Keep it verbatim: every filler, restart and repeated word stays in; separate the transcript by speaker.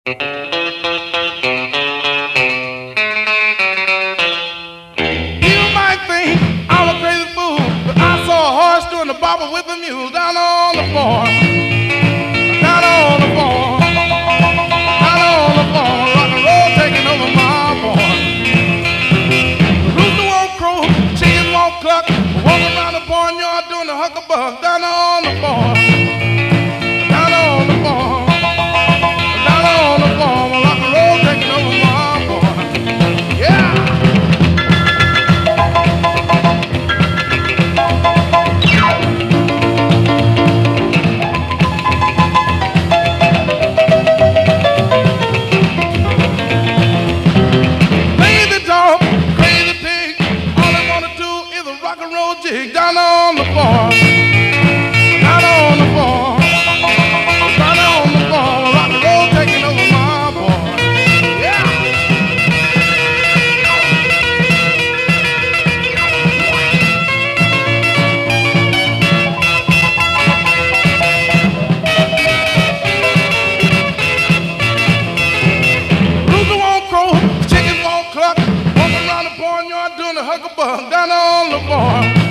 Speaker 1: You might think I'm a crazy fool, but I saw a horse doing the bopper with a mule down on the farm, down on the farm, down on the farm, rock and roll taking over my farm. The rooster won't crow, chickens won't cluck, walking around the barnyard doing the huckabug down on the farm, down on the farm, down on the farm, rock and roll taking over my farm. Yeah. Rock and roll jig down on the farm, down on the farm, down on the farm, rock and roll taking over my farm. Yeah. Rooster won't crow, chickens won't cluck, walking around the barnyard doing the huckabug down on the farm.